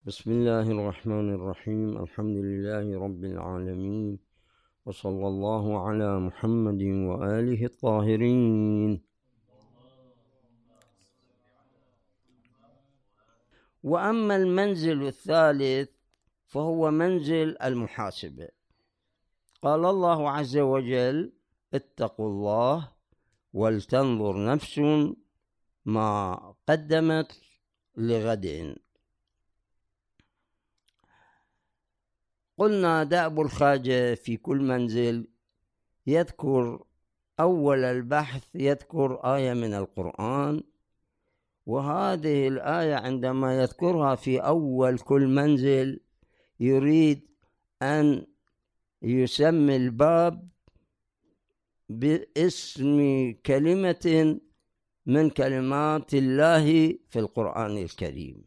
بسم الله الرحمن الرحيم. الحمد لله رب العالمين، وصلى الله على محمد وآله الطاهرين. وأما المنزل الثالث فهو منزل المحاسبة. قال الله عز وجل: اتقوا الله ولتنظر نفس ما قدمت لغد. قلنا دأب الخواجة في كل منزل يذكر أول البحث يذكر آية من القرآن، وهذه الآية عندما يذكرها في أول كل منزل يريد أن يسمي الباب باسم كلمة من كلمات الله في القرآن الكريم.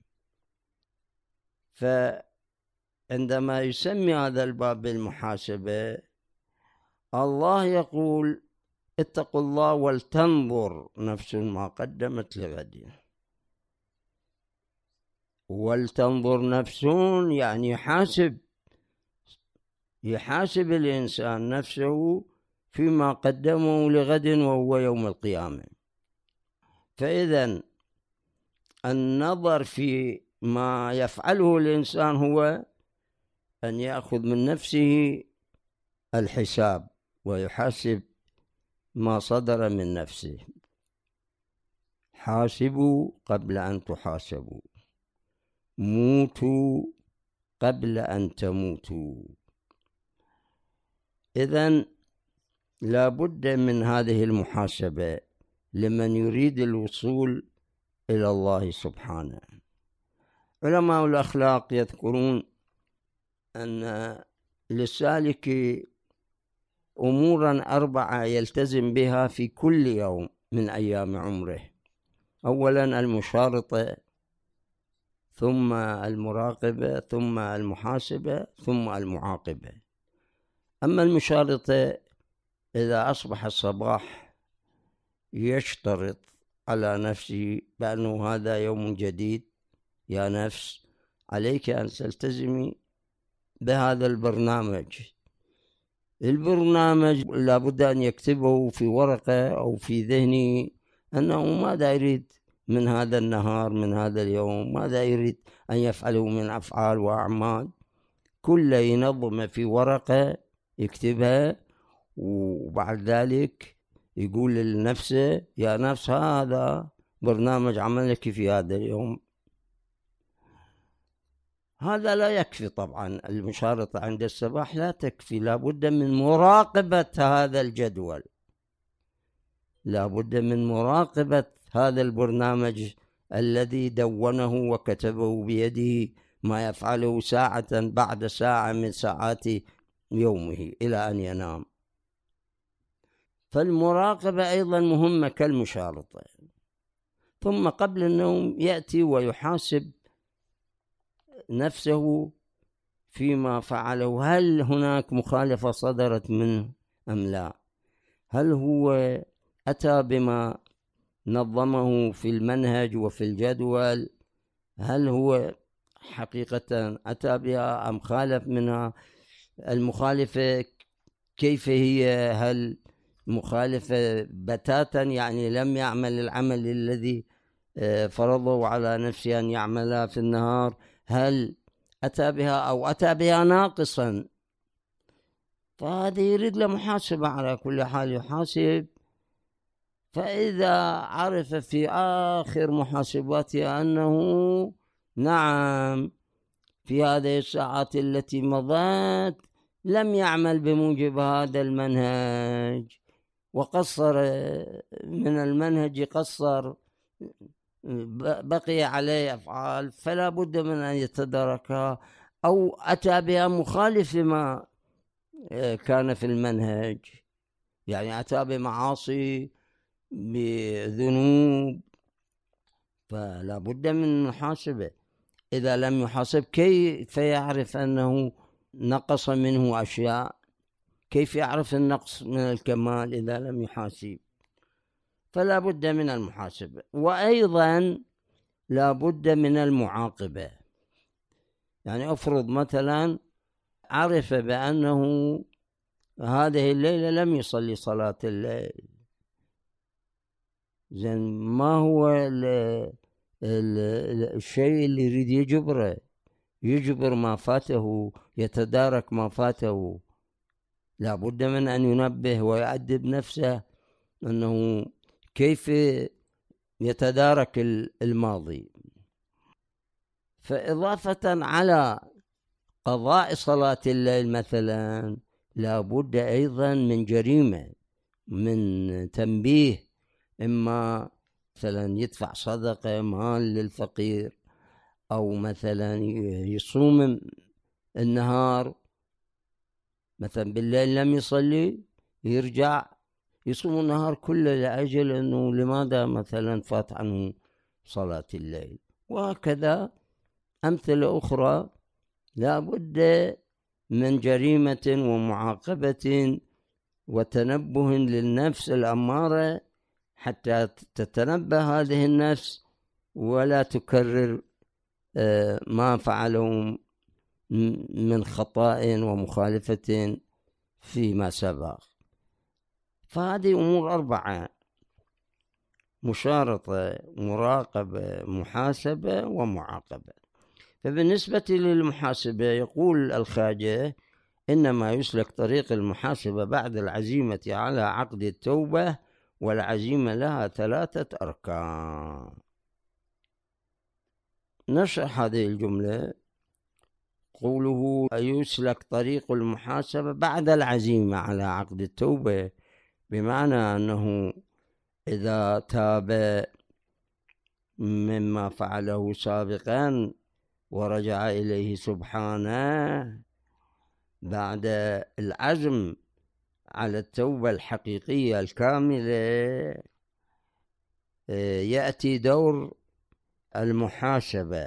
فعندما يسمي هذا الباب بالمحاسبة، الله يقول: اتقوا الله ولتنظر نفس ما قدمت لغد. ولتنظر نفس يعني يحاسب الإنسان نفسه فيما قدمه لغد وهو يوم القيامة. فإذا النظر في ما يفعله الإنسان هو أن يأخذ من نفسه الحساب ويحاسب ما صدر من نفسه. حاسبوا قبل أن تحاسبوا، موتوا قبل أن تموتوا. إذن لا بد من هذه المحاسبة لمن يريد الوصول إلى الله سبحانه. علماء الأخلاق يذكرون أن للسالك أمورا 4 يلتزم بها في كل يوم من أيام عمره. أولا المشارطة، ثم المراقبة، ثم المحاسبة، ثم المعاقبة. أما المشارطة، إذا أصبح الصباح يشترط على نفسه بأنه هذا يوم جديد، يا نفس عليك أن تلتزمي بهذا البرنامج لابد أن يكتبه في ورقة أو في ذهنه أنه ماذا يريد من هذا النهار، من هذا اليوم، ماذا يريد أن يفعله من أفعال وأعمال. كل ينظم في ورقة يكتبها، وبعد ذلك يقول لنفسه: يا نفس هذا برنامج عملك في هذا اليوم. هذا لا يكفي طبعا، المشارطة عند الصباح لا تكفي، لا بد من مراقبة هذا الجدول، لا بد من مراقبة هذا البرنامج الذي دونه وكتبه بيده، ما يفعله ساعة بعد ساعة من ساعات يومه إلى أن ينام. فالمراقبة أيضا مهمة كالمشارطة. ثم قبل النوم يأتي ويحاسب نفسه فيما فعله، هل هناك مخالفة صدرت منه أم لا؟ هل هو أتى بما نظمه في المنهج وفي الجدول؟ هل هو حقيقة أتى بها أم خالف منها؟ المخالفة كيف هي؟ هل مخالفة بتاتا يعني لم يعمل العمل الذي فرضه على نفسه أن يعملها في النهار؟ هل أتى بها أو أتى بها ناقصا؟ فهذا يريد له محاسبة، على كل حال يحاسب. فإذا عرف في آخر محاسباته أنه نعم في هذه الساعات التي مضت لم يعمل بموجب هذا المنهج وقصر من المنهج، قصر، بقي عليه أفعال، فلا بد من أن يتداركها، أو أتى بها مخالف لما كان في المنهج، يعني أتى بمعاصي، بذنوب، فلا بد من محاسبة. إذا لم يحاسب كيف يعرف أنه نقص منه أشياء؟ كيف يعرف النقص من الكمال إذا لم يحاسب؟ فلا بد من المحاسبة. وأيضا لا بد من المعاقبة. يعني أفرض مثلا عرف بأنه هذه الليلة لم يصلي صلاة الليل، زين ما هو الشيء اللي يريد يجبره، يجبر ما فاته، يتدارك ما فاته؟ لا بد من أن ينبه ويؤدب نفسه أنه كيف يتدارك الماضي. فإضافة على قضاء صلاة الليل مثلا لا بد أيضا من جريمة، من تنبيه، إما مثلا يدفع صدقة مال للفقير، أو مثلا يصوم النهار، مثلا بالليل لم يصلي يرجع يصوم النهار كله لأجل أنه لماذا مثلا فات عنه صلاة الليل. وهكذا أمثلة أخرى. لا بد من جريمة ومعاقبة وتنبه للنفس الأمارة حتى تتنبه هذه النفس ولا تكرر ما فعله من خطأ ومخالفة فيما سبق. فهذه أمور 4: مشارطة، مراقبة، محاسبة، ومعاقبة. فبالنسبة للمحاسبة يقول الخواجة: إنما يسلك طريق المحاسبة بعد العزيمة على عقد التوبة، والعزيمة لها 3 أركان. نشرح هذه الجملة. قوله يسلك طريق المحاسبة بعد العزيمة على عقد التوبة، بمعنى أنه إذا تاب مما فعله سابقا ورجع إليه سبحانه بعد العزم على التوبة الحقيقية الكاملة، يأتي دور المحاسبة.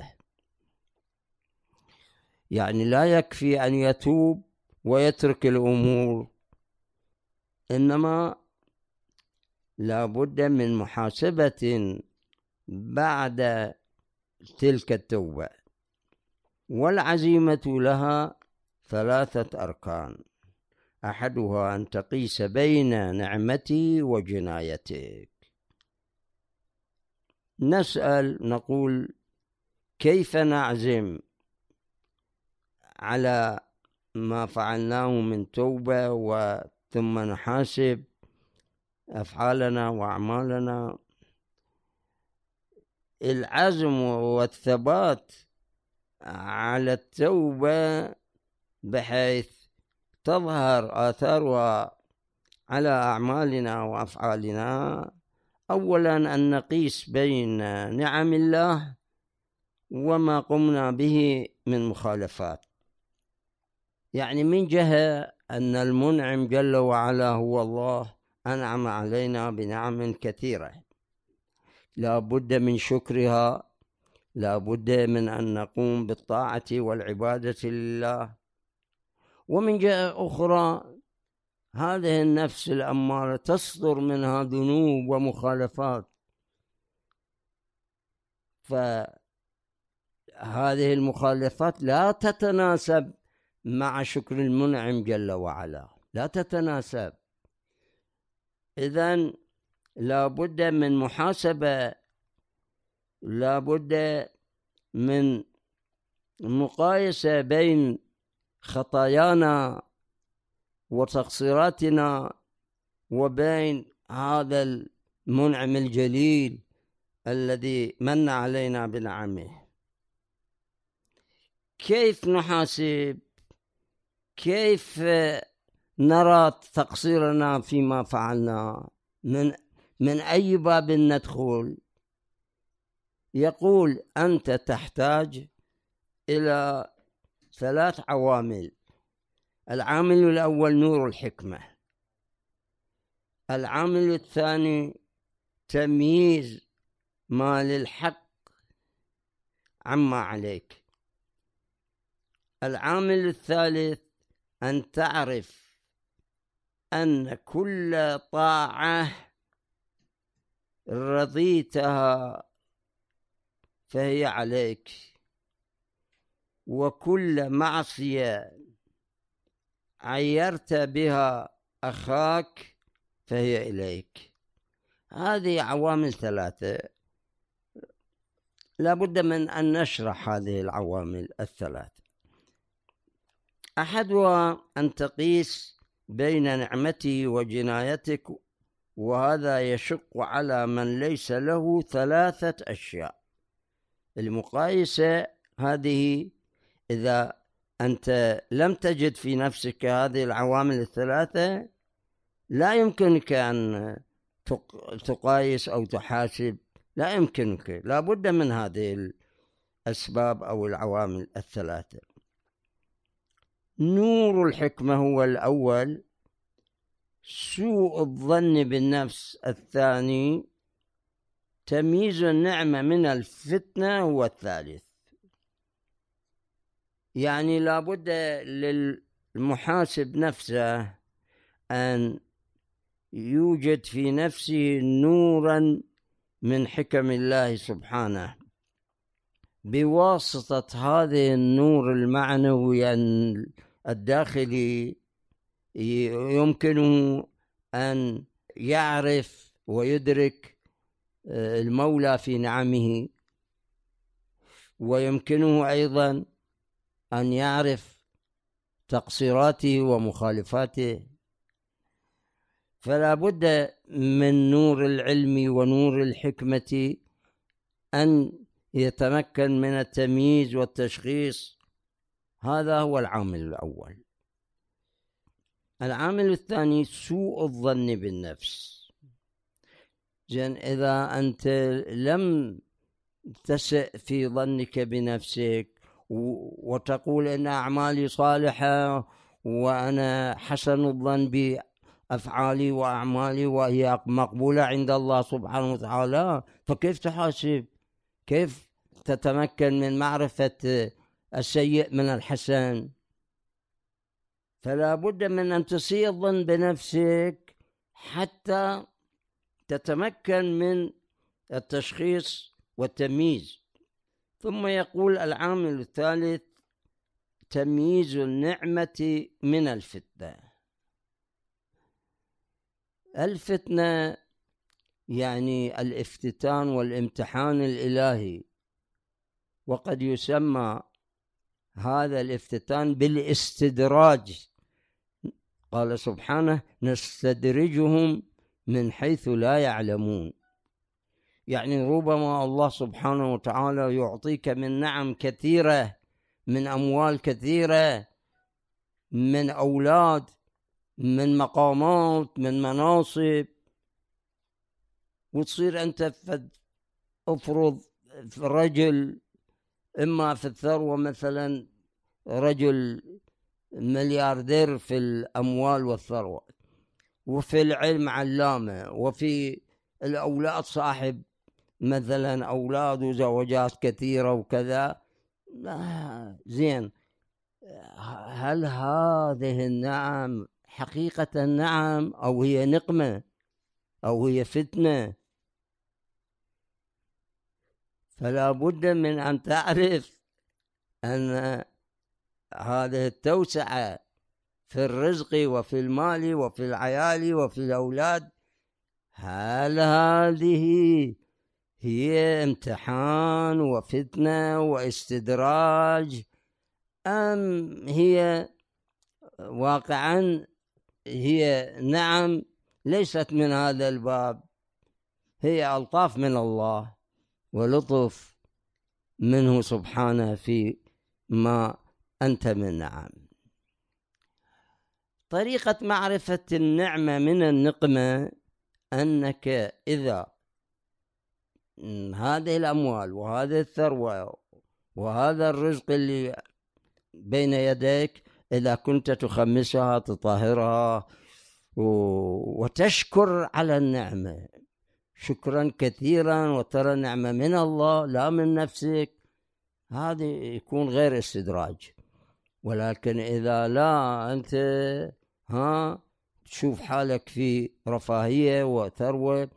يعني لا يكفي أن يتوب ويترك الأمور، إنما لا بد من محاسبة بعد تلك التوبة. والعزيمة لها 3 أركان: أحدها أن تقيس بين نعمتي وجنايتك. نسأل نقول: كيف نعزم على ما فعلناه من توبة ثم نحاسب أفعالنا وأعمالنا؟ العزم والثبات على التوبة بحيث تظهر آثارها على أعمالنا وأفعالنا. أولا أن نقيس بين نعم الله وما قمنا به من مخالفات. يعني من جهة أن المنعم جل وعلا هو الله، أنعم علينا بنعم كثيرة لا بد من شكرها، لا بد من أن نقوم بالطاعة والعبادة لله. ومن جهة أخرى هذه النفس الأمارة تصدر منها ذنوب ومخالفات، فهذه المخالفات لا تتناسب مع شكر المنعم جل وعلا، لا تتناسب. إذن لا بد من محاسبة، لا بد من مقايسة بين خطايانا وتقصيراتنا وبين هذا المنعم الجليل الذي من علينا بنعمه. كيف نحاسب؟ كيف نرى تقصيرنا فيما فعلنا؟ من أي باب ندخل؟ يقول: أنت تحتاج إلى 3 عوامل. العامل الأول نور الحكمة، العامل الثاني تمييز ما للحق عما عليك، العامل الثالث أن تعرف أن كل طاعة رضيتها فهي عليك، وكل معصية عيرت بها أخاك فهي إليك. هذه عوامل ثلاثة، لا بد من أن نشرح هذه العوامل الثلاثة. أحدها أن تقيس بين نعمتي وجنايتك، وهذا يشق على من ليس له ثلاثة أشياء. المقايسة هذه إذا أنت لم تجد في نفسك هذه العوامل الثلاثة لا يمكنك أن تقايس أو تحاسب، لا يمكنك، لا بد من هذه الأسباب أو العوامل الثلاثة. نور الحكمة هو الأول، سوء الظن بالنفس الثاني، تمييز النعمة من الفتنة هو الثالث. يعني لا بد للمحاسب نفسه أن يوجد في نفسه نورا من حكم الله سبحانه، بواسطة هذا النور المعنوي الداخلي يمكنه أن يعرف ويدرك المولى في نعمه، ويمكنه أيضا أن يعرف تقصيراته ومخالفاته. فلا بد من نور العلم ونور الحكمة أن يتمكن من التمييز والتشخيص. هذا هو العامل الأول. العامل الثاني سوء الظن بالنفس. إذا أنت لم تسئ في ظنك بنفسك وتقول إن أعمالي صالحة وأنا حسن الظن بأفعالي وأعمالي وهي مقبولة عند الله سبحانه وتعالى، فكيف تحاسب؟ كيف تتمكن من معرفة السيء من الحسن؟ فلا بد من أن تسيء الظن بنفسك حتى تتمكن من التشخيص والتمييز. ثم يقول العامل الثالث تمييز النعمة من الفتنة. الفتنة يعني الافتتان والامتحان الإلهي، وقد يسمى هذا الافتتان بالاستدراج. قال سبحانه نستدرجهم من حيث لا يعلمون. يعني ربما الله سبحانه وتعالى يعطيك من نعم كثيرة، من أموال كثيرة، من أولاد، من مقامات، من مناصب، وتصير أنت أفرض رجل إما في الثروة مثلا رجل ملياردير في الأموال والثروة، وفي العلم علامة، وفي الأولاد صاحب مثلا أولاد وزوجات كثيرة وكذا. زين، هل هذه النعم حقيقة نعم أو هي نقمة أو هي فتنة؟ فلا بد من أن تعرف أن هذه التوسعة في الرزق وفي المال وفي العيال وفي الأولاد، هل هذه هي امتحان وفتنة واستدراج، أم هي واقعا هي نعم ليست من هذا الباب، هي ألطاف من الله ولطف منه سبحانه في ما أنت من نعم. طريقة معرفة النعمة من النقمة أنك إذا هذه الأموال وهذه الثروة وهذا الرزق اللي بين يديك إذا كنت تخمسها تطهرها وتشكر على النعمة شكرا كثيرا وترى النعمة من الله لا من نفسك، هذا يكون غير استدراج. ولكن إذا لا أنت تشوف حالك في رفاهية وثروة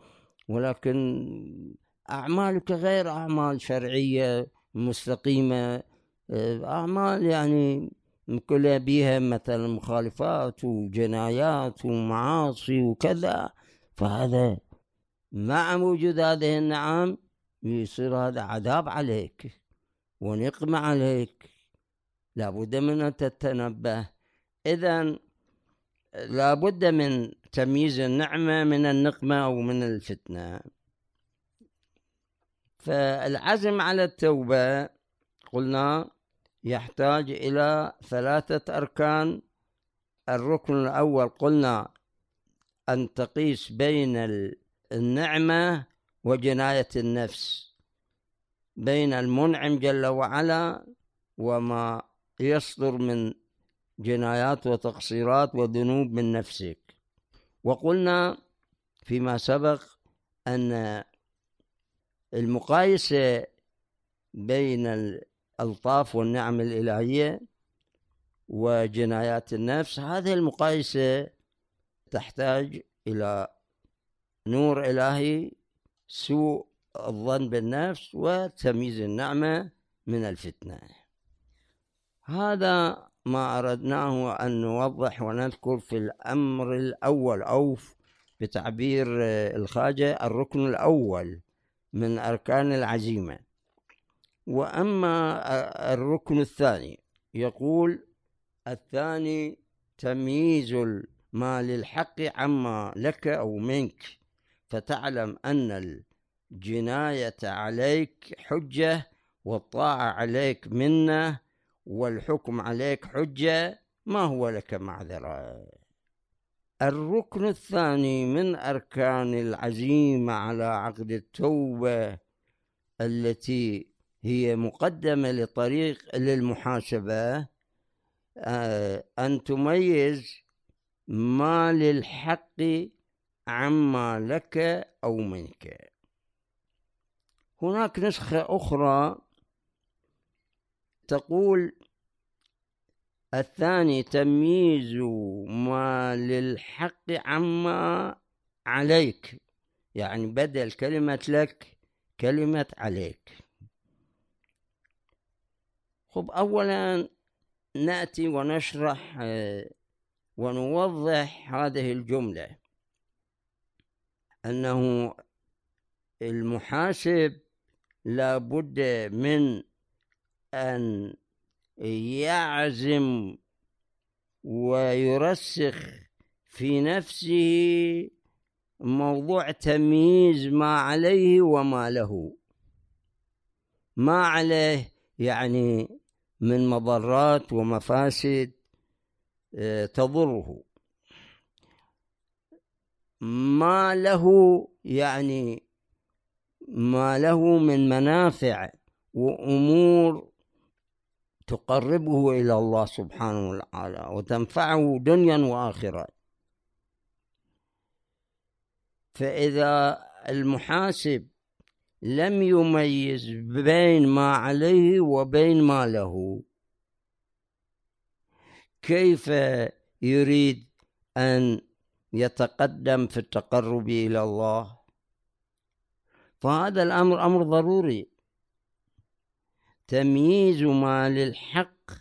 ولكن أعمالك غير أعمال شرعية مستقيمة، أعمال يعني كلها بيها مثلا مخالفات وجنايات ومعاصي وكذا، فهذا مع وجود هذه النعم يصير هذا عذاب عليك ونقمة عليك، لابد من أن تتنبه. إذن لابد من تمييز النعمة من النقمة أو من الفتنة. فالعزم على التوبة قلنا يحتاج إلى 3 أركان. الركن الأول قلنا أن تقيس بين النعمة وجناية النفس، بين المنعم جل وعلا وما يصدر من جنايات وتقصيرات وذنوب من نفسك. وقلنا فيما سبق أن المقايسة بين الألطاف والنعم الإلهية وجنايات النفس، هذه المقايسة تحتاج إلى نور إلهي، سوء الظن بالنفس، وتمييز النعمة من الفتنة. هذا ما أردناه أن نوضح ونذكر في الأمر الأول، أو بتعبير الخواجة الركن الأول من أركان العزيمة. وأما الركن الثاني يقول: الثاني تمييز ما للحق عما لك أو منك، فتعلم أن الجناية عليك حجة والطاعة عليك منة والحكم عليك حجة، ما هو لك معذرة. الركن الثاني من أركان العزيمة على عقد التوبة التي هي مقدمة لطريق للمحاسبة، أن تميز ما للحق عما لك أو منك. هناك نسخة أخرى تقول: الثاني تمييز ما للحق عما عليك، يعني بدل كلمة لك كلمة عليك. خب، أولا نأتي ونشرح ونوضح هذه الجملة، أنه المحاسب لا بد من أن يعزم ويرسخ في نفسه موضوع تمييز ما عليه وما له. ما عليه يعني من مضرات ومفاسد تضره، ما له يعني ما له من منافع وأمور تقربه إلى الله سبحانه وتعالى وتنفعه دنيا وآخرة. فإذا المحاسب لم يميز بين ما عليه وبين ما له، كيف يريد أن يتقدم في التقرب إلى الله؟ فهذا الأمر أمر ضروري، تمييز ما للحق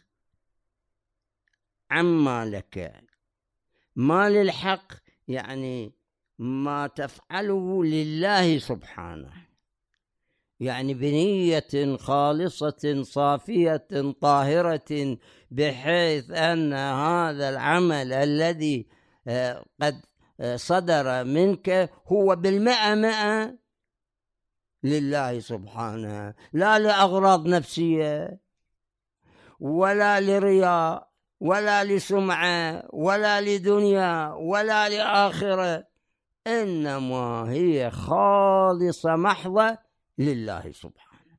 عما لك. ما للحق يعني ما تفعله لله سبحانه، يعني بنية خالصة صافية طاهرة، بحيث أن هذا العمل الذي قد صدر منك هو 100% لله سبحانه، لا لأغراض نفسية ولا لرياء ولا لسمعة ولا لدنيا ولا لآخرة، إنما هي خالصة محضة لله سبحانه.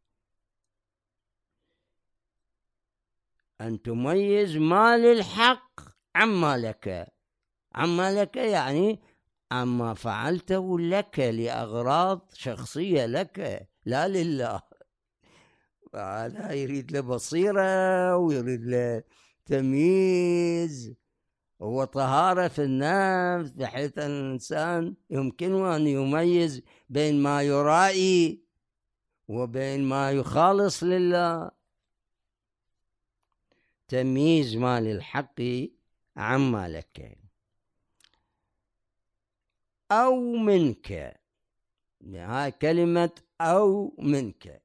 أن تميز ما للحق عما لك. عما لك يعني عما فعلته لك لأغراض شخصية لك، لا لله. فهذا يريد له بصيرة ويريد له تمييز وطهارة في النفس، بحيث أن الإنسان يمكنه أن يميز بين ما يرائي وبين ما يخالص لله. تمييز ما للحق عما لك أو منك. هاي كلمة أو منك،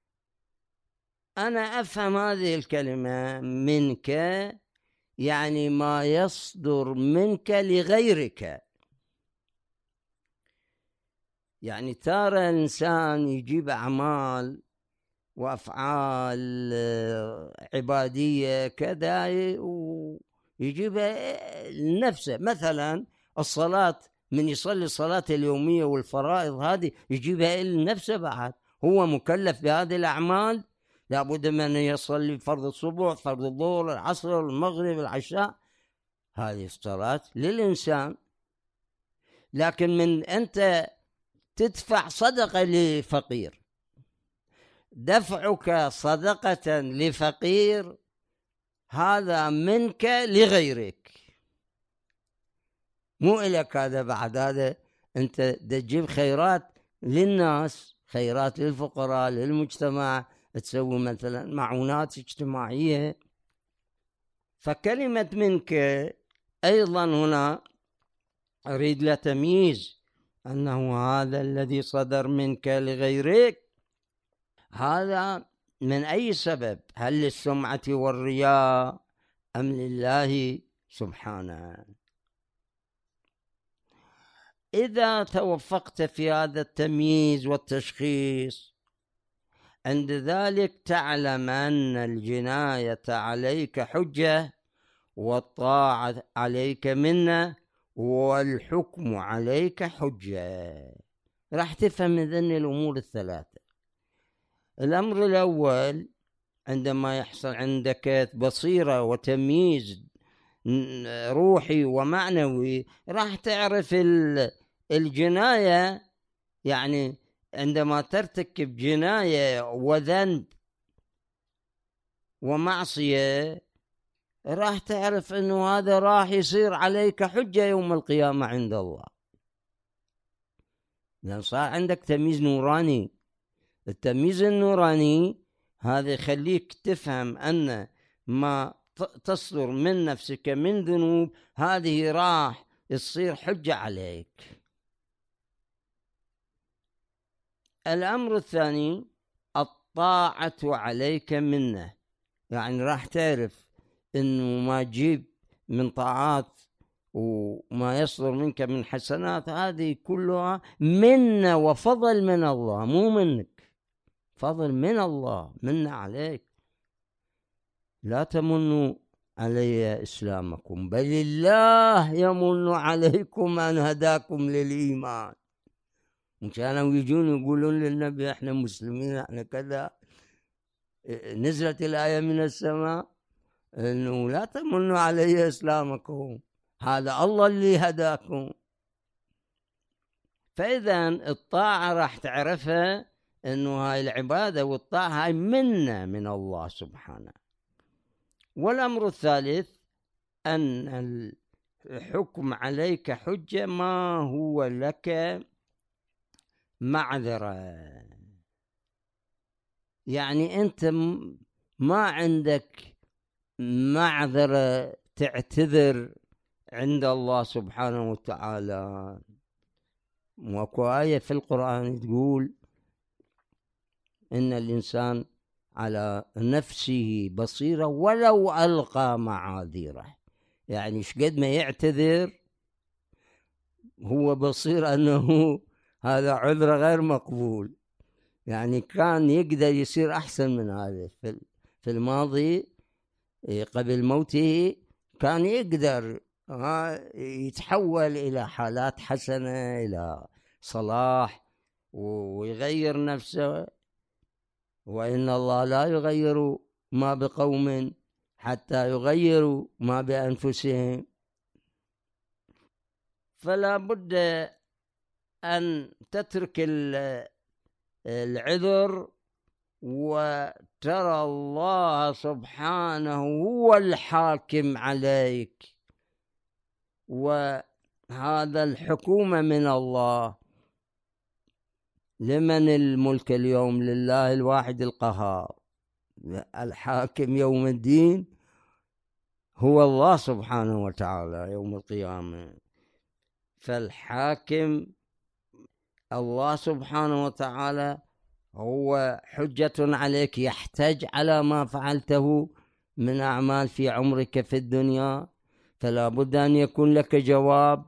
أنا أفهم هذه الكلمة منك يعني ما يصدر منك لغيرك. يعني ترى الإنسان يجيب أعمال وأفعال عبادية كذا ويجيبها لنفسه، مثلا الصلاة، من يصلي الصلاة اليومية والفرائض هذه يجيبها لنفسه، بعد هو مكلف بهذه الأعمال، لابد من يصلي فرض الصبح، فرض الظهر، العصر، المغرب، العشاء، هذه الصلاة للإنسان. لكن من أنت تدفع صدقة لفقير، دفعك صدقة لفقير هذا منك لغيرك، مو إلك. هذا بعد هذا أنت تجيب خيرات للناس، خيرات للفقراء للمجتمع، تسوي مثلا معونات اجتماعية. فكلمة منك أيضا هنا أريد لا تمييز أنه هذا الذي صدر منك لغيرك، هذا من أي سبب؟ هل للسمعة والرياء أم لله سبحانه؟ إذا توفقت في هذا التمييز والتشخيص، عند ذلك تعلم أن الجناية عليك حجة، والطاعة عليك منة، والحكم عليك حجة. راح تفهم إذن الأمور الثلاثة. الأمر الأول، عندما يحصل عندك بصيرة وتمييز روحي ومعنوي، راح تعرف الجناية، يعني عندما ترتكب جناية وذنب ومعصية راح تعرف أنه هذا راح يصير عليك حجة يوم القيامة عند الله، لأن صار عندك تمييز نوراني. التمييز النوراني هذا يخليك تفهم أن ما تصدر من نفسك من ذنوب هذه راح تصير حجة عليك. الأمر الثاني، الطاعة عليك منه، يعني راح تعرف أنه ما تجيب من طاعات وما يصدر منك من حسنات هذه كلها منة وفضل من الله، مو منك، فضل من الله، من عليك. لا تمنوا علي إسلامكم بل الله يمن عليكم أن هداكم للإيمان. كانوا يجون يقولون للنبي احنا مسلمين احنا كذا، نزلت الآية من السماء انه لا تمنوا علي إسلامكم، هذا الله اللي هداكم. فإذا الطاعة راح تعرفها انه هاي العبادة والطاعة هاي منة من الله سبحانه. والأمر الثالث، أن الحكم عليك حجة، ما هو لك معذرة، يعني أنت ما عندك معذرة تعتذر عند الله سبحانه وتعالى. وكو آية في القرآن تقول إن الإنسان على نفسه بصيرة ولو ألقى معاذيره، يعني شقد ما يعتذر هو بصير أنه هذا عذر غير مقبول، يعني كان يقدر يصير أحسن من هذا في الماضي قبل موته، كان يقدر يتحول إلى حالات حسنة، إلى صلاح ويغير نفسه. وإن الله لا يغير ما بقوم حتى يغيروا ما بأنفسهم. فلا بد أن تترك العذر وترى الله سبحانه هو الحاكم عليك، وهذا الحكومة من الله. لمن الملك اليوم؟ لله الواحد القهار، الحاكم يوم الدين، هو الله سبحانه وتعالى يوم القيامة. فالحاكم الله سبحانه وتعالى هو حجة عليك، يحتج على ما فعلته من أعمال في عمرك في الدنيا، فلا بد أن يكون لك جواب،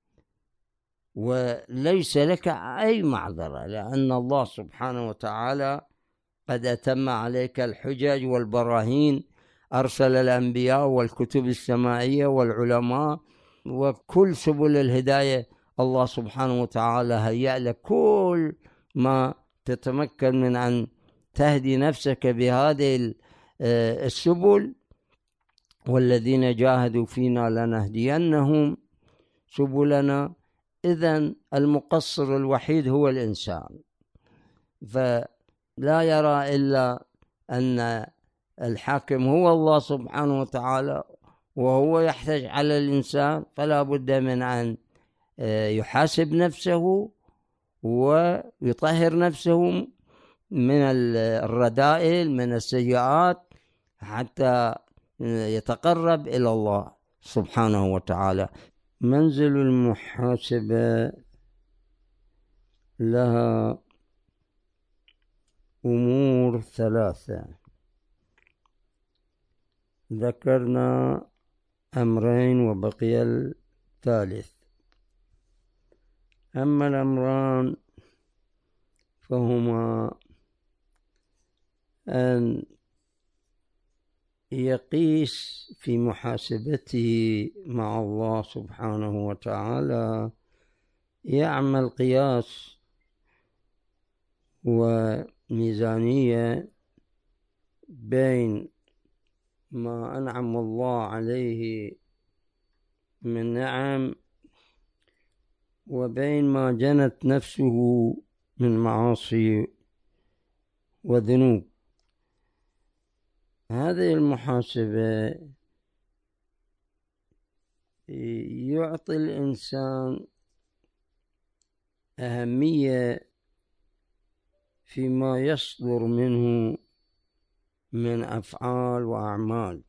وليس لك أي معذرة، لأن الله سبحانه وتعالى قد أتم عليك الحجج والبراهين، أرسل الأنبياء والكتب السمائية والعلماء وكل سبل الهداية. الله سبحانه وتعالى هيأ لك كل ما تتمكن من أن تهدي نفسك بهذه السبل، والذين جاهدوا فينا لنهدينهم سبلنا. إذن المقصر الوحيد هو الإنسان، فلا يرى إلا أن الحاكم هو الله سبحانه وتعالى، وهو يحتج على الإنسان، فلا بد من أن يحاسب نفسه ويطهر نفسه من الرذائل، من السيئات، حتى يتقرب إلى الله سبحانه وتعالى. منزل المحاسبة لها أمور ثلاثة، ذكرنا أمرين وبقي الثالث. أما الأمران فهما أن يقيس في محاسبته مع الله سبحانه وتعالى، يعمل قياس وميزانية بين ما أنعم الله عليه من نعم وبين ما جنت نفسه من معاصي وذنوب. هذه المحاسبة يعطي الإنسان أهمية فيما يصدر منه من أفعال وأعمال.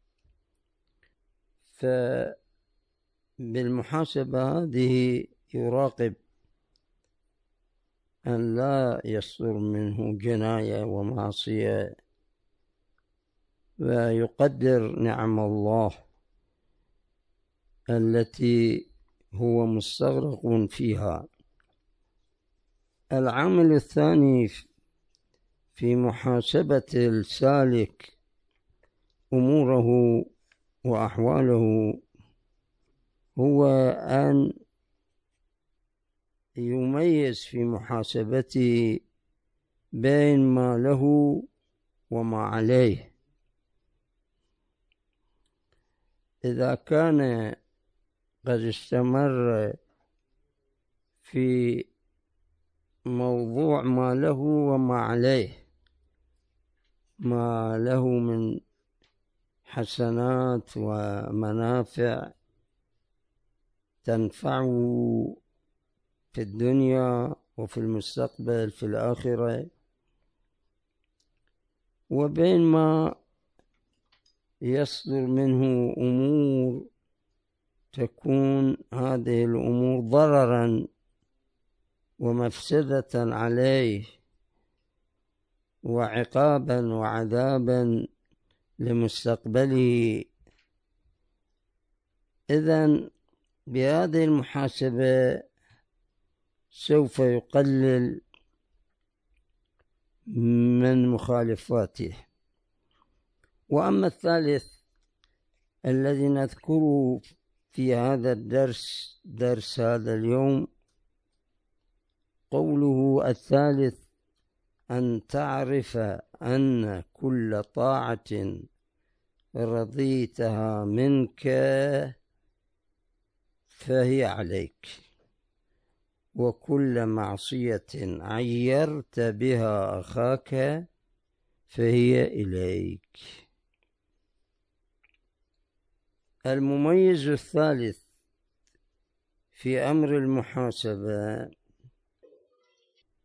فبالمحاسبة هذه يراقب أن لا يصدر منه جناية ومعصية، ويقدر نعم الله التي هو مستغرق فيها. العامل الثاني في محاسبة السالك أموره وأحواله هو أن يميز في محاسبته بين ما له وما عليه. إذا كان قد استمر في موضوع ما له وما عليه، ما له من حسنات ومنافع تنفعه في الدنيا وفي المستقبل في الآخرة، وبين ما يصدر منه أمور تكون هذه الأمور ضررا ومفسدة عليه وعقابا وعذابا لمستقبله. إذن بهذه المحاسبة سوف يقلل من مخالفاته. وأما الثالث الذي نذكره في هذا الدرس، درس هذا اليوم، قوله الثالث أن تعرف أن كل طاعة رضيتها منك فهي عليك، وكل معصية عيرت بها أخاك فهي إليك. المميز الثالث في أمر المحاسبة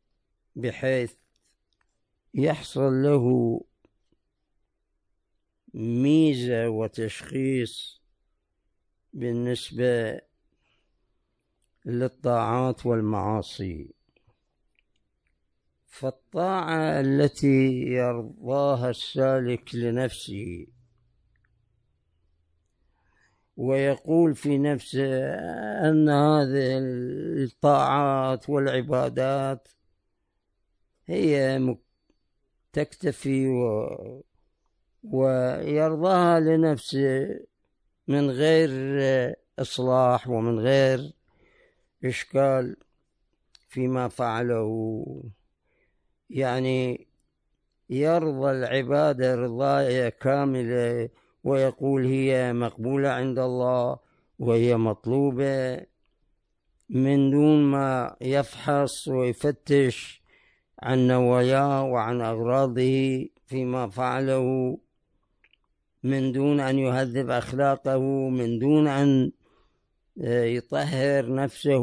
بحيث يحصل له ميزة وتشخيص بالنسبة للطاعات والمعاصي. فالطاعة التي يرضاها السالك لنفسه ويقول في نفسه أن هذه الطاعات والعبادات هي تكتفي ويرضاها لنفسه من غير إصلاح ومن غير إشكال فيما فعله، يعني يرضى العبادة رضاية كاملة ويقول هي مقبولة عند الله وهي مطلوبة، من دون ما يفحص ويفتش عن نواياه وعن أغراضه فيما فعله، من دون أن يهذب أخلاقه، من دون أن يطهر نفسه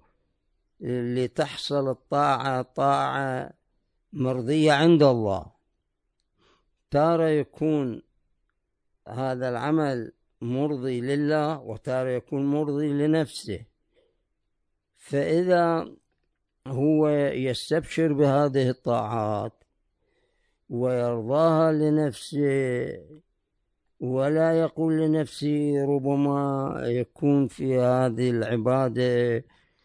لتحصل الطاعة طاعة مرضية عند الله. تارة يكون هذا العمل مرضي لله وتارة يكون مرضي لنفسه، فإذا هو يستبشر بهذه الطاعات ويرضاها لنفسه ولا يقول لنفسه ربما يكون في هذه العبادة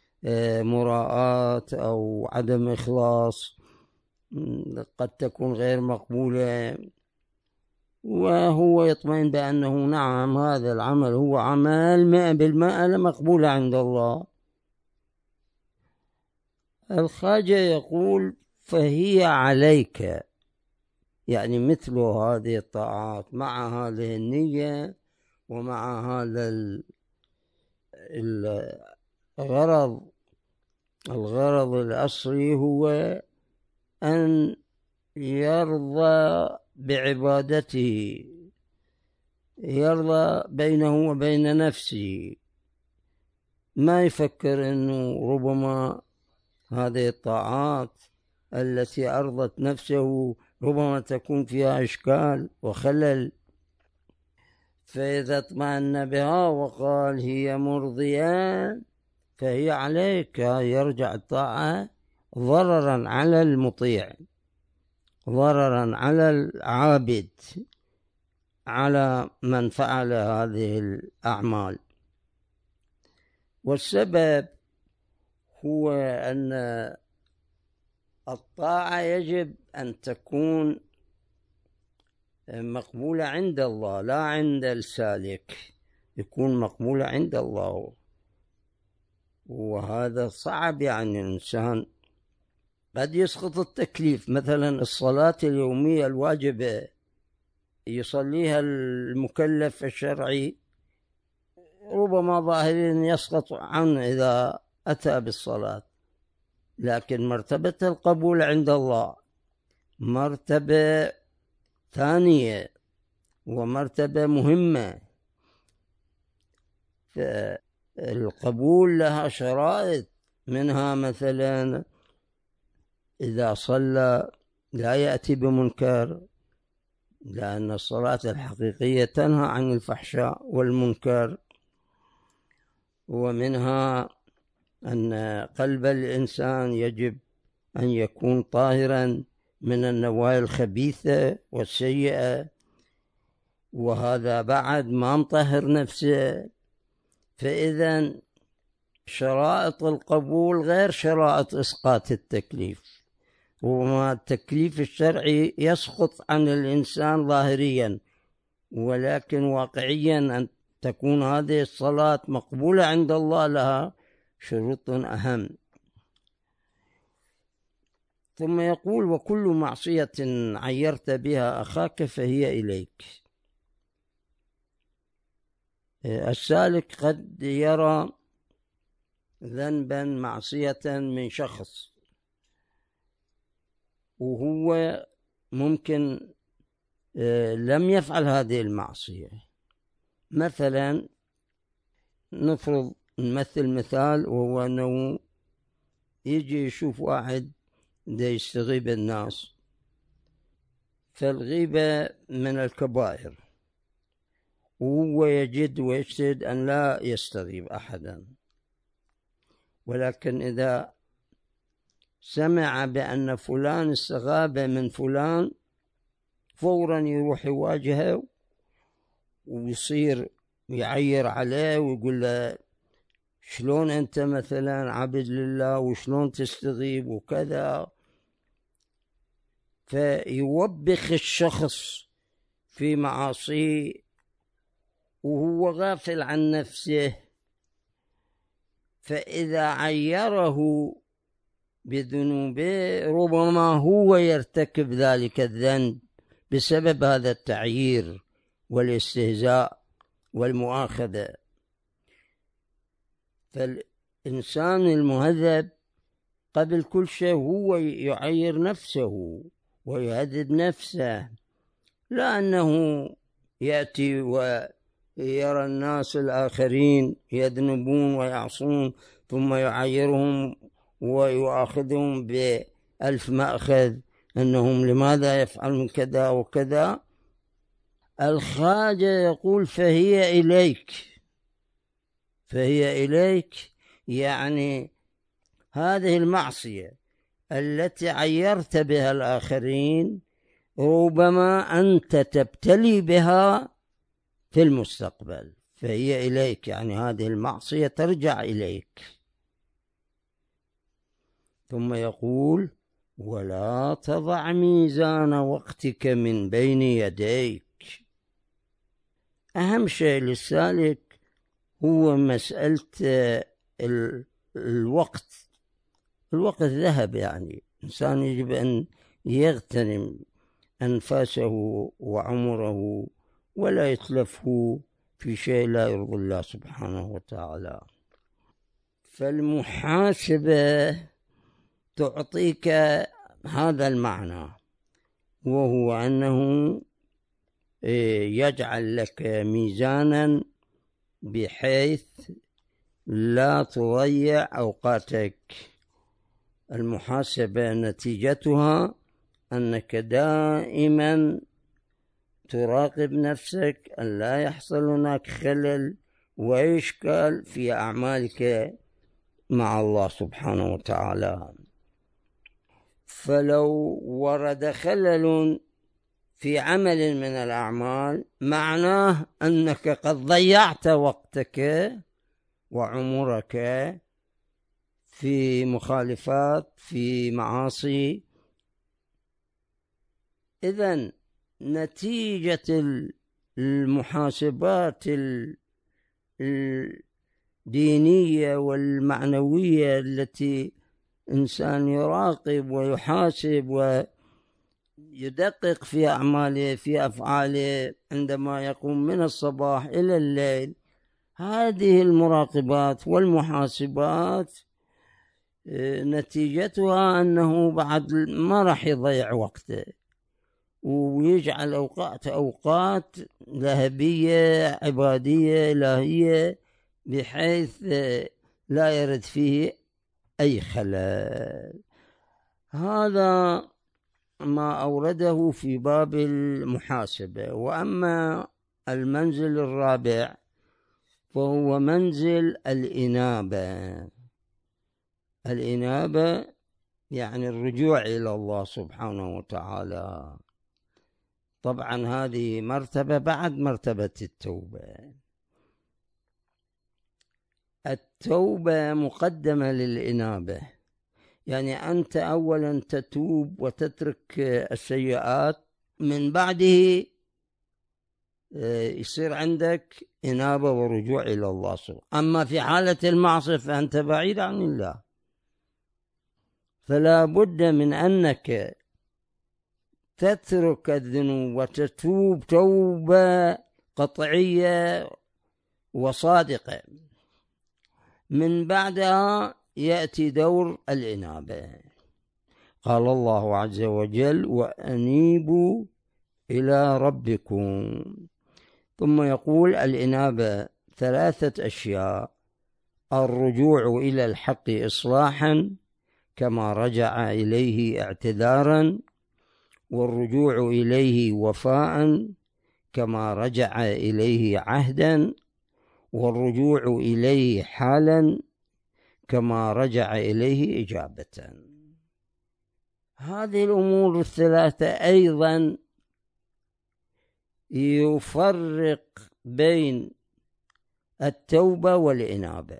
مراءة أو عدم إخلاص، قد تكون غير مقبولة، وهو يطمئن بأنه نعم هذا العمل هو عمل 100% مقبولة عند الله. الخواجة يقول فهي عليك، يعني مثل هذه الطاعات مع هذه النية ومع هذا الغرض الأصلي هو أن يرضى بعبادته، يرضى بينه وبين نفسه، ما يفكر أنه ربما هذه الطاعات التي أرضت نفسه ربما تكون فيها إشكال وخلل، فإذا اطمأن بها وقال هي مرضية فهي عليك، يرجع الطاعة ضررا على المطيع، ضررا على العابد، على من فعل هذه الأعمال. والسبب هو أن الطاعة يجب أن تكون مقبولة عند الله لا عند السالك، يكون مقبولة عند الله، وهذا صعب. يعني الإنسان قد يسقط التكليف، مثلا الصلاة اليومية الواجبة يصليها المكلف الشرعي ربما ظاهرين يسقط عنه إذا أتى بالصلاة، لكن مرتبة القبول عند الله مرتبة ثانية ومرتبة مهمة، فالقبول لها شرائط، منها مثلا إذا صلى لا يأتي بمنكر، لأن الصلاة الحقيقية تنهى عن الفحشاء والمنكر، ومنها أن قلب الإنسان يجب أن يكون طاهرا من النوايا الخبيثة والسيئة، وهذا بعد ما مطهر نفسه. فإذا شرائط القبول غير شرائط إسقاط التكليف، وما التكليف الشرعي يسقط عن الإنسان ظاهريا، ولكن واقعيا أن تكون هذه الصلاة مقبولة عند الله لها شروط أهم. ثم يقول وكل معصية عيرت بها أخاك فهي إليك. السالك قد يرى ذنبا معصية من شخص وهو ممكن لم يفعل هذه المعصية، مثلا نفرض نمثل مثال، وهو أنه يجي يشوف واحد دا يستغيب الناس، فالغيبة من الكبائر، وهو يجد ويجتهد أن لا يستغيب أحدا، ولكن إذا سمع بأن فلان استغاب من فلان فورا يروح يواجهه ويصير يعير عليه ويقول له شلون أنت مثلا عبد لله وشلون تستغيب وكذا، فيوبخ الشخص في معاصيه وهو غافل عن نفسه. فإذا عيره بذنوبه ربما هو يرتكب ذلك الذنب بسبب هذا التعيير والاستهزاء والمؤاخذة. فالإنسان المهذب قبل كل شيء هو يعير نفسه ويهذب نفسه، لا أنه يأتي ويرى الناس الآخرين يذنبون ويعصون ثم يعيرهم ويؤاخذهم ب1000 مأخذ أنهم لماذا يفعلون كذا وكذا. الخواجة يقول فهي إليك، فهي إليك، يعني هذه المعصية التي عيرت بها الآخرين ربما أنت تبتلي بها في المستقبل، فهي إليك يعني هذه المعصية ترجع إليك. ثم يقول ولا تضع ميزان وقتك من بين يديك. أهم شيء للسالك هو مسألة الوقت. الوقت ذهب، يعني الإنسان يجب أن يغتنم أنفاسه وعمره ولا يتلفه في شيء لا يرضي الله سبحانه وتعالى. فالمحاسبة تعطيك هذا المعنى، وهو أنه يجعل لك ميزانا بحيث لا تضيع أوقاتك. المحاسبة نتيجتها أنك دائما تراقب نفسك أن لا يحصل هناك خلل وإشكال في أعمالك مع الله سبحانه وتعالى. فلو ورد خلل في عمل من الأعمال معناه أنك قد ضيعت وقتك وعمرك في مخالفات، في معاصي. إذن نتيجة المحاسبات الدينية والمعنوية التي إنسان يراقب ويحاسب ويدقق في أعماله في أفعاله عندما يقوم من الصباح إلى الليل، هذه المراقبات والمحاسبات نتيجتها أنه بعد ما راح يضيع وقته ويجعل أوقات ذهبية عبادية إلهية بحيث لا يرد فيه أي خلل. هذا ما أورده في باب المحاسبة. وأما المنزل الرابع فهو منزل الإنابة. الإنابة يعني الرجوع إلى الله سبحانه وتعالى. طبعا هذه مرتبة بعد مرتبة التوبة. التوبة مقدمة للإنابة، يعني أنت أولا تتوب وتترك السيئات، من بعده يصير عندك إنابة ورجوع إلى الله سبحانه. أما في حالة المعصية فأنت بعيد عن الله، فلا بد من أنك تترك الذنوب وتتوب توبة قطعية وصادقة، من بعدها يأتي دور الإنابة. قال الله عز وجل وأنيبوا إلى ربكم. ثم يقول الإنابة 3 أشياء: الرجوع إلى الحق إصلاحا كما رجع إليه اعتذارا، والرجوع إليه وفاء كما رجع إليه عهدا، والرجوع إليه حالا كما رجع إليه إجابة. هذه الأمور الثلاثة أيضا يفرق بين التوبة والإنابة.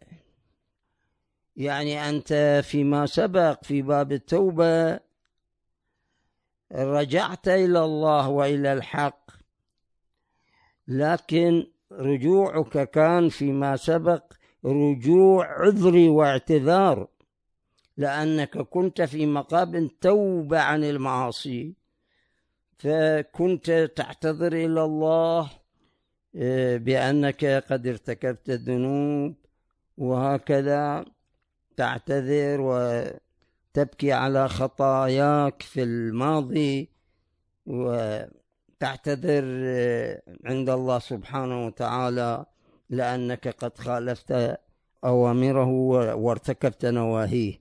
يعني أنت فيما سبق في باب التوبة رجعت إلى الله وإلى الحق، لكن رجوعك كان فيما سبق رجوع عذري واعتذار، لأنك كنت في مقام توبة عن المعاصي، فكنت تعتذر إلى الله بأنك قد ارتكبت الذنوب، وهكذا تعتذر وتبكي على خطاياك في الماضي، وتعتذر عند الله سبحانه وتعالى لأنك قد خالفت أوامره وارتكبت نواهيه.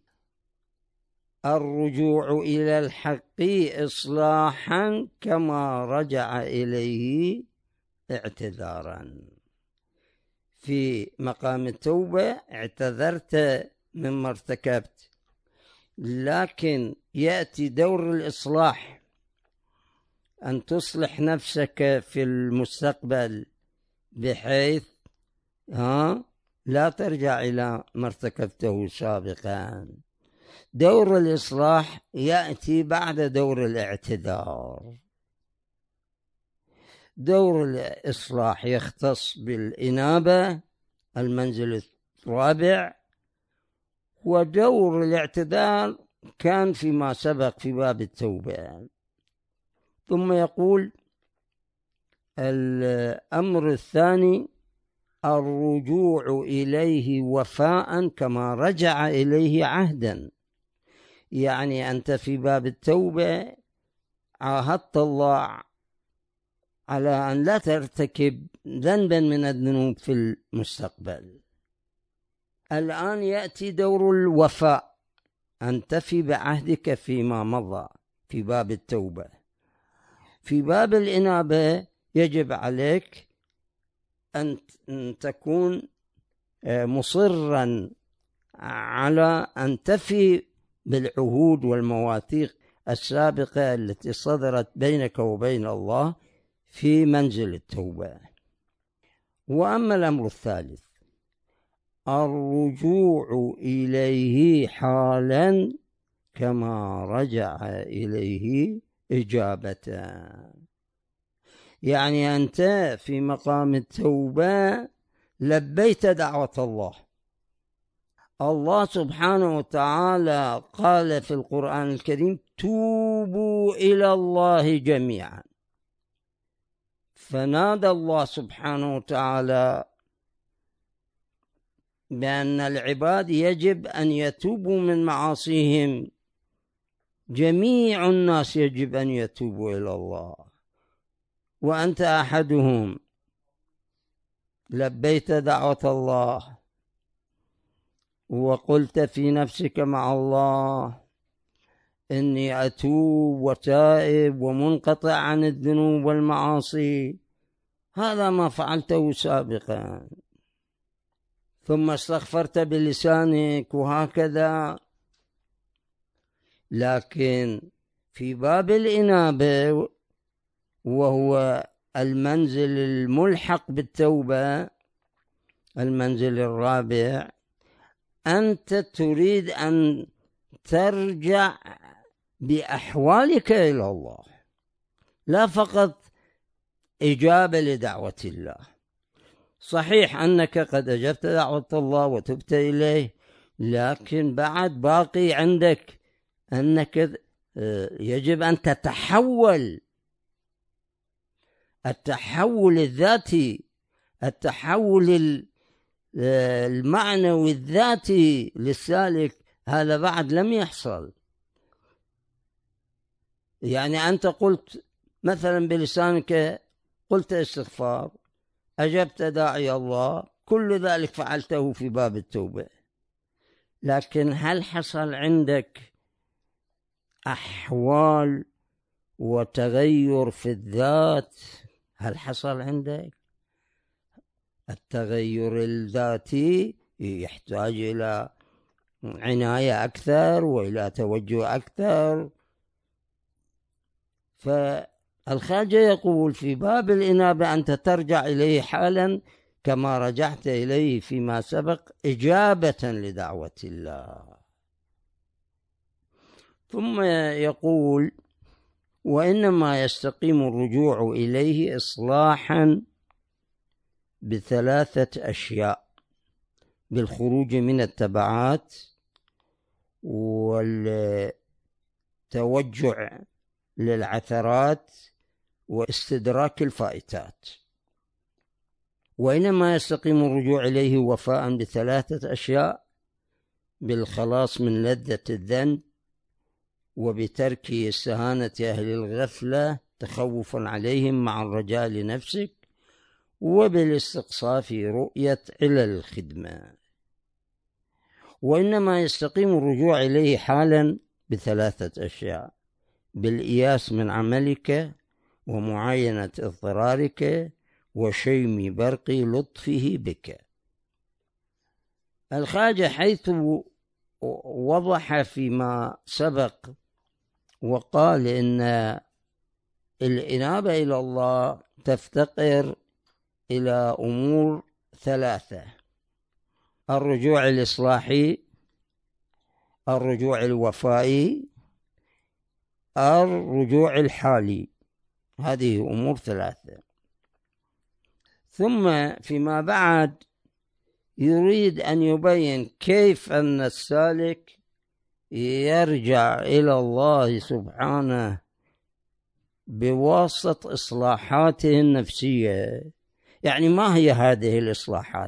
الرجوع إلى الحق إصلاحا كما رجع إليه اعتذارا. في مقام التوبة اعتذرت مما ارتكبت، لكن يأتي دور الإصلاح، أن تصلح نفسك في المستقبل بحيث لا ترجع إلى ما ارتكبته سابقا. دور الإصلاح يأتي بعد دور الاعتذار. دور الإصلاح يختص بالإنابة المنزل الرابع، ودور الاعتذار كان فيما سبق في باب التوبة. ثم يقول الأمر الثاني الرجوع إليه وفاء كما رجع إليه عهدا. يعني أنت في باب التوبة عاهدت الله على أن لا ترتكب ذنبا من الذنوب في المستقبل. الآن يأتي دور الوفاء، أن تفي بعهدك فيما مضى في باب التوبة. في باب الإنابة يجب عليك أن تكون مصرا على أن تفي بالعهود والمواثيق السابقة التي صدرت بينك وبين الله في منزل التوبة. وأما الأمر الثالث الرجوع إليه حالا كما رجع إليه إجابة. يعني أنت في مقام التوبة لبيت دعوة الله. الله سبحانه وتعالى قال في القرآن الكريم توبوا إلى الله جميعا، فنادى الله سبحانه وتعالى بأن العباد يجب أن يتوبوا من معاصيهم، جميع الناس يجب أن يتوبوا إلى الله، وأنت أحدهم. لبيت دعوة الله وقلت في نفسك مع الله إني أتوب وتائب ومنقطع عن الذنوب والمعاصي. هذا ما فعلته سابقا، ثم استغفرت بلسانك وهكذا. لكن في باب الإنابة وهو المنزل الملحق بالتوبة، المنزل الرابع، أنت تريد أن ترجع بأحوالك إلى الله، لا فقط إجابة لدعوة الله. صحيح أنك قد أجبت دعوة الله وتبت إليه، لكن بعد باقي عندك أنك يجب أن تتحول، التحول الذاتي، التحول المعنوي الذاتي للسالك، هذا بعد لم يحصل. يعني أنت قلت مثلا بلسانك، قلت استغفار، أجبت داعي الله، كل ذلك فعلته في باب التوبة، لكن هل حصل عندك أحوال وتغير في الذات هل حصل عندك؟ التغير الذاتي يحتاج إلى عناية أكثر وإلى توجه أكثر. فالخواجة يقول في باب الإنابة أنت ترجع إليه حالا كما رجعت إليه فيما سبق إجابة لدعوة الله. ثم يقول وإنما يستقيم الرجوع إليه إصلاحا بثلاثة أشياء: بالخروج من التبعات، والتوجع للعثرات، واستدراك الفائتات. وإنما يستقيم الرجوع إليه وفاء بثلاثة أشياء: بالخلاص من لذة الذنب، وبترك استهانة أهل الغفلة تخوفا عليهم مع الرجاء لنفسك، وبالاستقصاء في رؤية علل الخدمة. وإنما يستقيم الرجوع إليه حالا بثلاثة أشياء: بالإياس من عملك، ومعاينة اضطرارك، وشيم برق لطفه بك. الخواجة حيث وضح فيما سبق وقال إن الإنابة إلى الله تفتقر إلى أمور ثلاثة: الرجوع الإصلاحي، الرجوع الوفائي، الرجوع الحالي. هذه أمور ثلاثة. ثم فيما بعد يريد أن يبين كيف أن السالك يرجع إلى الله سبحانه بواسطة إصلاحاته النفسية. يعني ما هي هذه الإصلاحات؟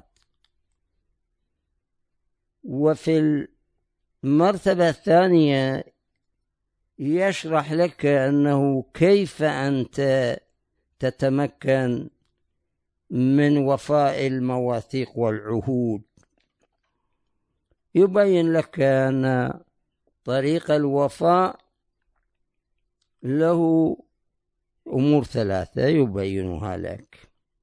وفي المرتبة الثانية يشرح لك أنه كيف أنت تتمكن من وفاء المواثيق والعهود. يبين لك أن طريق الوفاء له أمور ثلاثة يبينها لك.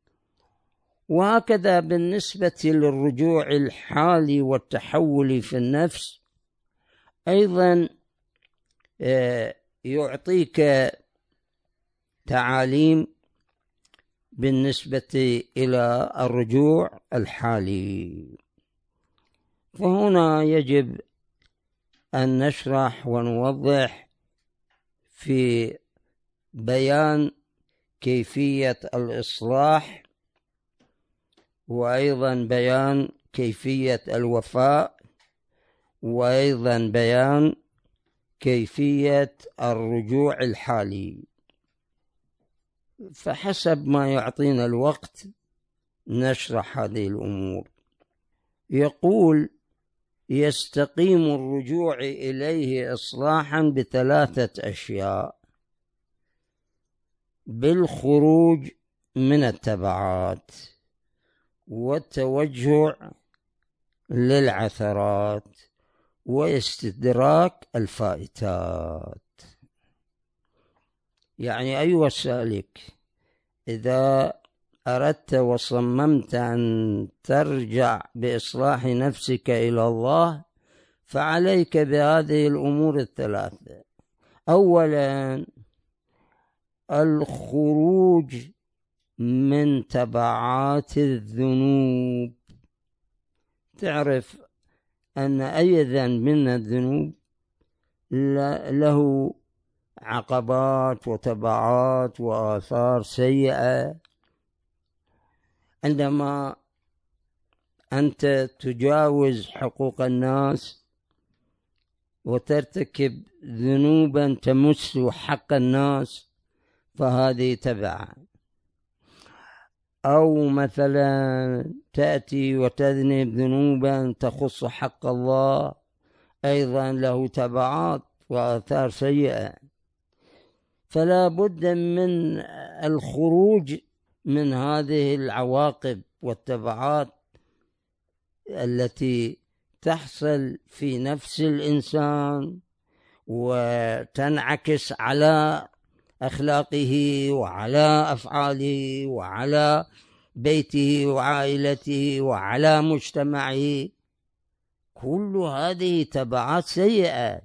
وهكذا بالنسبة للرجوع الحالي والتحول في النفس أيضا يعطيك تعاليم بالنسبة إلى الرجوع الحالي. فهنا يجب أن نشرح ونوضح في بيان كيفية الإصلاح، وأيضا بيان كيفية الوفاء، وأيضا بيان كيفية الرجوع الحالي. فحسب ما يعطينا الوقت نشرح هذه الأمور. يقول يستقيم الرجوع إليه إصلاحا بثلاثة أشياء: بالخروج من التبعات، والتوجع للعثرات، واستدراك الفائتات. يعني أيها السالك، إذا أردت وصممت أن ترجع بإصلاح نفسك إلى الله فعليك بهذه الأمور الثلاثة. أولا الخروج من تبعات الذنوب. تعرف أن أي ذنب من الذنوب له عقبات وتبعات وآثار سيئة. عندما أنت تجاوز حقوق الناس وترتكب ذنوبا تمس حق الناس فهذه تبع. أو مثلا تأتي وتذنب ذنوبا تخص حق الله، أيضا له تبعات وآثار سيئة. فلا بد من الخروج من هذه العواقب والتبعات التي تحصل في نفس الإنسان وتنعكس على أخلاقه وعلى أفعاله وعلى بيته وعائلته وعلى مجتمعه. كل هذه تبعات سيئة.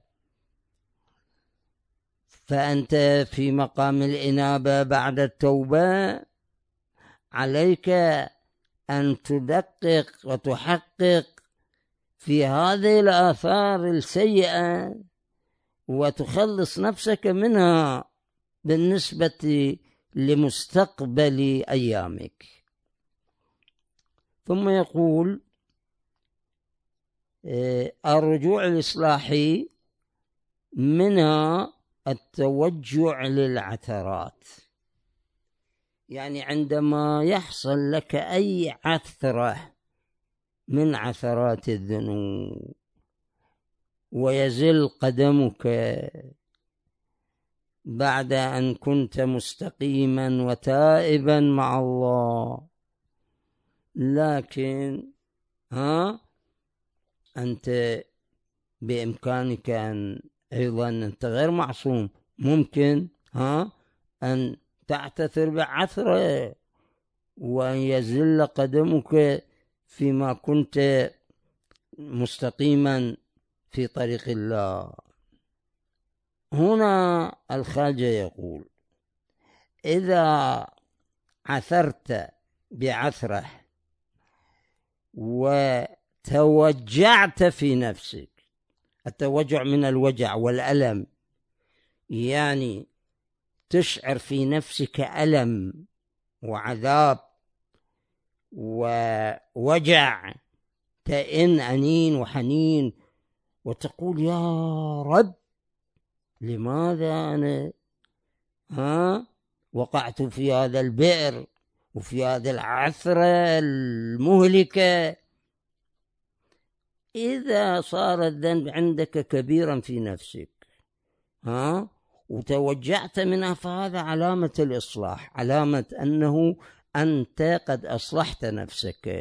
فأنت في مقام الإنابة بعد التوبة عليك أن تدقق وتحقق في هذه الآثار السيئة وتخلص نفسك منها بالنسبة لمستقبل أيامك. ثم يقول الرجوع الإصلاحي منها التوجع للعثرات، يعني عندما يحصل لك أي عثرة من عثرات الذنوب ويزل قدمك بعد أن كنت مستقيما وتائبا مع الله، لكن أنت بإمكانك أن أيضا أنت غير معصوم، ممكن أن تعتثر بعثرة وأن يزل قدمك فيما كنت مستقيما في طريق الله. هنا الخواجة يقول إذا عثرت بعثرة وتوجعت في نفسك، التوجع من الوجع والألم، يعني تشعر في نفسك ألم وعذاب ووجع، تئن أنين وحنين وتقول يا رب لماذا أنا وقعت في هذا البئر وفي هذه العثرة المهلكة. إذا صار الذنب عندك كبيرا في نفسك وتوجعت منها، فهذا علامة الإصلاح، علامة أنه أنت قد أصلحت نفسك.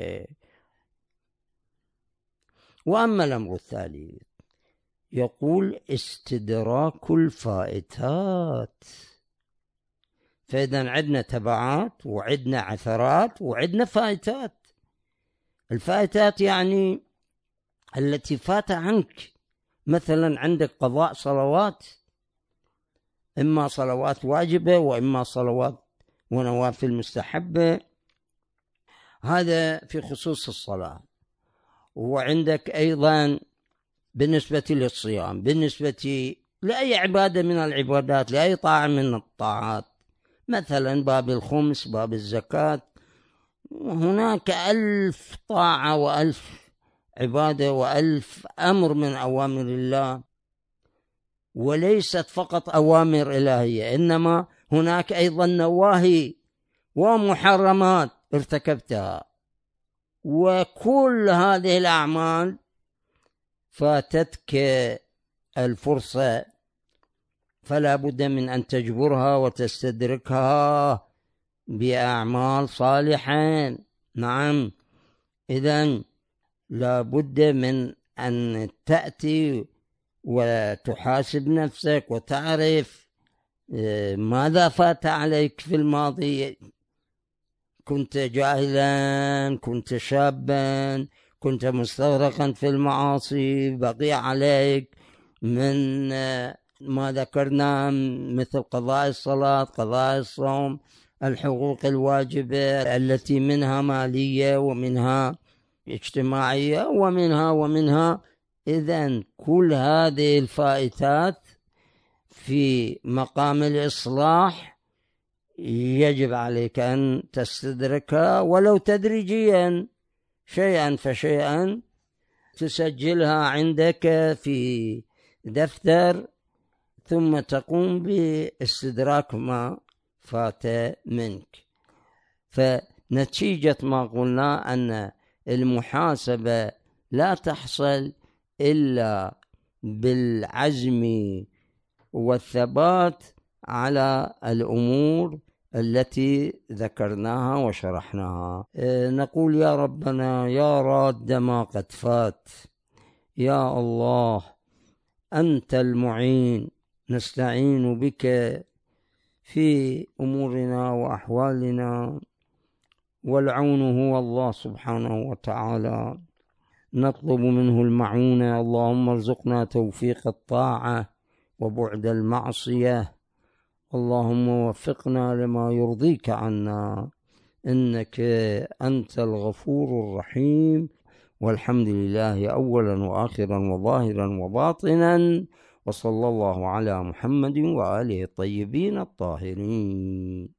وأما الأمر الثالث يقول استدراك الفائتات. فإذا عندنا تبعات وعندنا عثرات وعندنا فائتات. الفائتات يعني التي فات عنك، مثلا عندك قضاء صلوات، إما صلوات واجبة وإما صلوات ونوافل مستحبة، هذا في خصوص الصلاة. وعندك أيضا بالنسبة للصيام، بالنسبة لأي عبادة من العبادات، لأي طاعة من الطاعات، مثلا باب الخمس، باب الزكاة، هناك 1000 طاعة و1000 عبادة و1000 أمر من أوامر الله، وليست فقط أوامر إلهية، إنما هناك أيضا نواهي ومحرمات ارتكبتها. وكل هذه الأعمال فاتتك الفرصة، فلا بد من أن تجبرها وتستدركها بأعمال صالحة. نعم، إذن لا بد من أن تأتي وتحاسب نفسك وتعرف ماذا فات عليك في الماضي. كنت جاهلا، كنت شابا، كنت مستغرقا في المعاصي، بقي عليك من ما ذكرنا مثل قضاء الصلاة، قضاء الصوم، الحقوق الواجبة التي منها مالية ومنها اجتماعية ومنها. إذن كل هذه الفائتات في مقام الإصلاح يجب عليك أن تستدركها ولو تدريجيا، شيئا فشيئا، تسجلها عندك في دفتر، ثم تقوم باستدراك ما فات منك. فنتيجة ما قلنا أن المحاسبة لا تحصل إلا بالعزم والثبات على الأمور التي ذكرناها وشرحناها. نقول يا ربنا يا راد ما قد فات، يا الله أنت المعين، نستعين بك في أمورنا وأحوالنا، والعون هو الله سبحانه وتعالى، نطلب منه المعونة. اللهم ارزقنا توفيق الطاعة وبعد المعصية، اللهم وفقنا لما يرضيك عنا، إنك أنت الغفور الرحيم. والحمد لله أولا وآخرا وظاهرا وباطنا، وصلى الله على محمد وآله الطيبين الطاهرين.